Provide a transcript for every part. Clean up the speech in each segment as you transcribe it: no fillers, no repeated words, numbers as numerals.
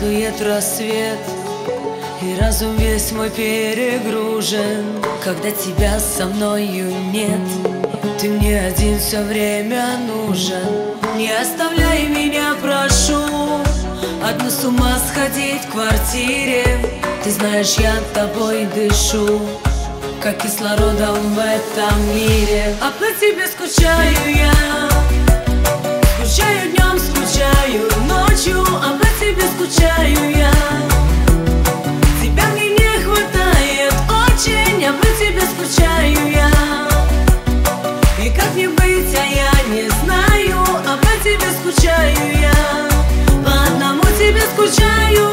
Радует рассвет, и разум весь мой перегружен. Когда тебя со мною нет, ты мне один все время нужен. Не оставляй меня, прошу, одну с ума сходить в квартире. Ты знаешь, я тобой дышу, как кислородом в этом мире. А по тебе скучаю я, скучаю днем, скучаю ночью. А по тебе скучаю я, тебя мне не хватает очень. А по тебе скучаю я, и как мне быть, а я не знаю. А по тебе скучаю я, по одному тебе скучаю.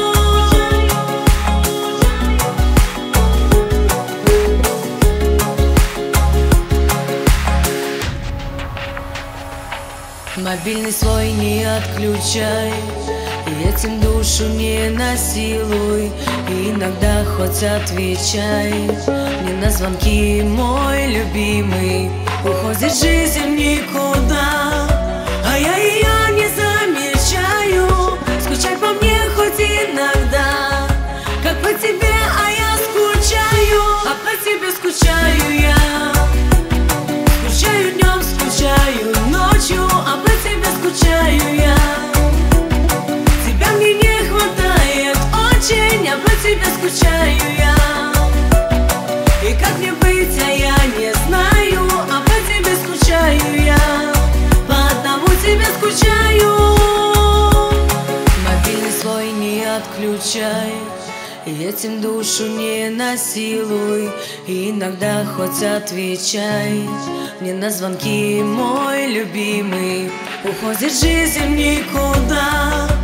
Мобильный свой не отключай, и этим душу не насилуй. И иногда хоть отвечай мне на звонки, мой любимый. Уходит жизнь никуда, а я ее не замечаю. Скучай по мне хоть иногда, как по тебе, а я скучаю. А по тебе скучаю я, скучаю днем, скучаю ночью. А по тебе скучаю я, тебя мне не хватает очень. А по тебе скучаю я, и как мне быть, а я не знаю. А по тебе скучаю я, по одному тебе скучаю. Мобильный свой не отключай, и этим душу не насилуй. И иногда хоть отвечай мне на звонки, мой любимый. Уходит жизнь никуда,